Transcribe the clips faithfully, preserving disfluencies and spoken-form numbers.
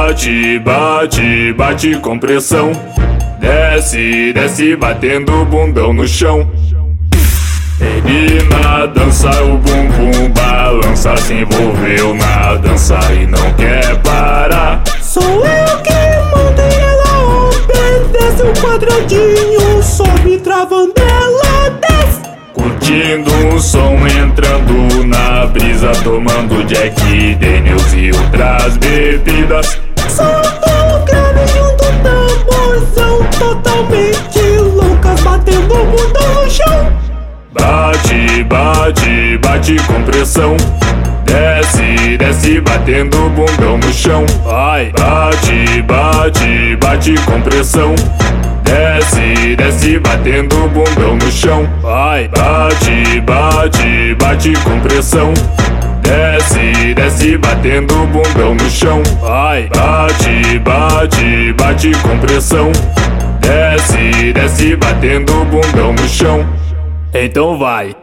Bate, bate, bate com pressão. Desce, desce batendo o bundão no chão. Ele na dança, o bumbum balança. Se envolveu na dança e não quer parar. Sou eu que mando e ela obedece. O quadradinho sobe travando, ela desce. Curtindo um som, entrando na brisa, tomando Jack Daniels e outras bebidas. Solta o grave junto tamborzão, totalmente loucas, batendo o bundão no chão. Bate, bate, bate com pressão. Desce, desce batendo o bundão no chão. Vai, bate, bate, bate com pressão. Desce, desce batendo o bundão no chão. Vai, bate, bate, bate com pressão. Desce, desce batendo o bundão no chão. Vai, bate, bate, bate com pressão. Desce, desce batendo o bundão no chão. Então vai.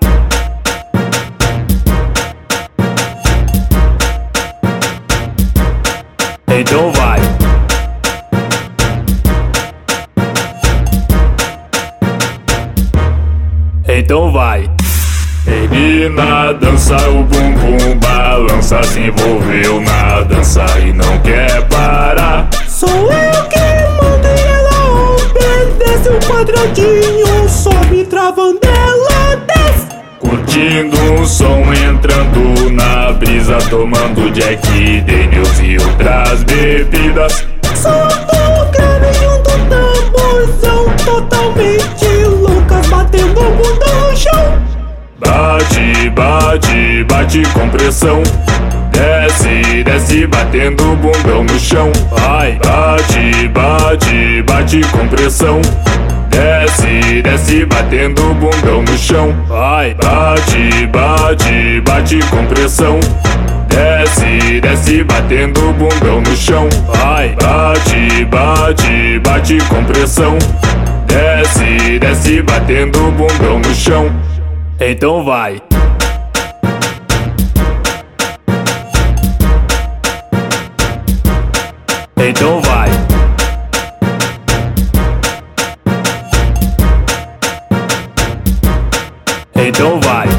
Então vai. Então vai. Ele na dança, o bumbum balança. Se envolveu na dança e não quer parar. Sou eu que mando e ela obedece. O quadradinho sobe travando, ela desce. Curtindo um som, entrando na brisa, tomando Jack Daniels e outras bebidas. Solta o grave junto tamborzão, totalmente loucas, batendo o bundão no chão. Bate, bate, bate com pressão. Desce, desce batendo o bundão no chão. Vai, bate, bate, bate com pressão. Desce, desce batendo o bundão no chão. Vai, bate, bate, bate com pressão. Desce, desce batendo o bundão no chão. Vai, bate, bate, bate com pressão. Desce, desce batendo o bundão no chão. Então vai. Então vai. Então vai.